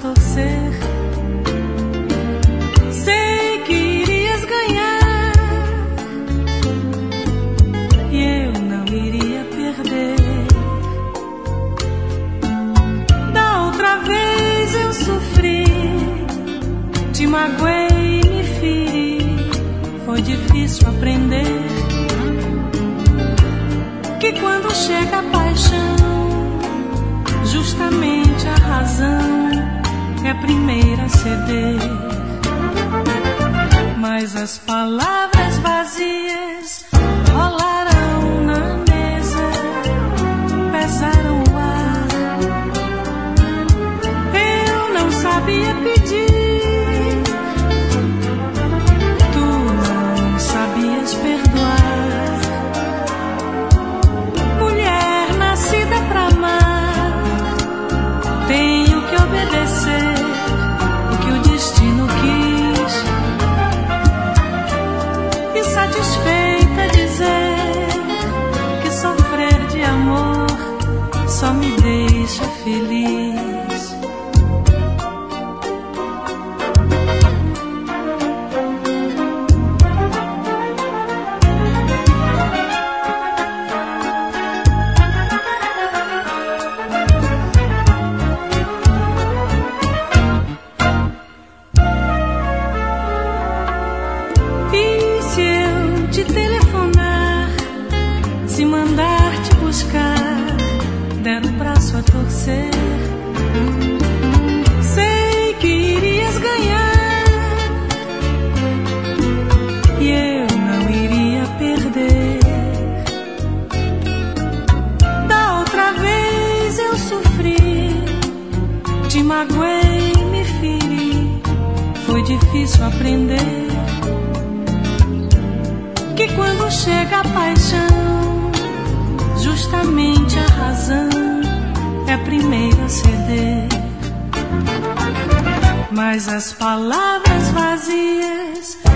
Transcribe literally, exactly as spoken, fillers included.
torcer. Sei que irias ganhar e eu não iria perder. Da outra vez eu sofri, te magoei, me feri. Foi difícil aprender que quando chega a paixão, justamente a razão é a primeira a ceder. Mas as palavras vazias rolaram na mesa, pesaram o ar. Eu não sabia pedir, tu não sabias perdoar. Mulher nascida pra amar, tenho que obedecer o que o destino quis, e satisfeita dizer que sofrer de amor só me deixa feliz. Der o braço a torcer, sei que irias ganhar e eu não iria perder. Da outra vez eu sofri, te magoei, me feri. Foi difícil aprender que quando chega a paixão, justamente a razão é a primeira a ceder. Mas as palavras vazias